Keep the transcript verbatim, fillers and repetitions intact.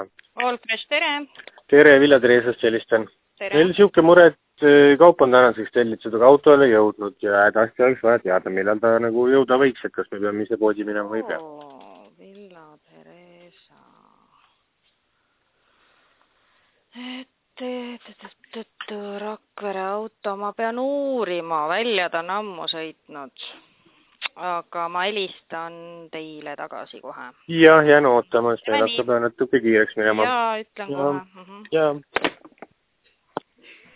Olkres, tere! Tere, Vilja Tereesast helistan. Tere! Meil siuke mure, et kaup on tänaseks tellitud, aga auto ei ole jõudnud ja hädasti oleks vaja teada, millal ta nagu jõuda võiks, et kas me peame ise poodi minema või ei pea. Oo, Villa Teresa. Et, et, et, et, Rakvere auto, ma pean uurima, välja ta on ammu sõitnud. Aga ma helistan teile tagasi kohe. Jah, jään ootama, sest meil hakkab natuke kiireks minema. Jaa, ütlen kohe. Jaa.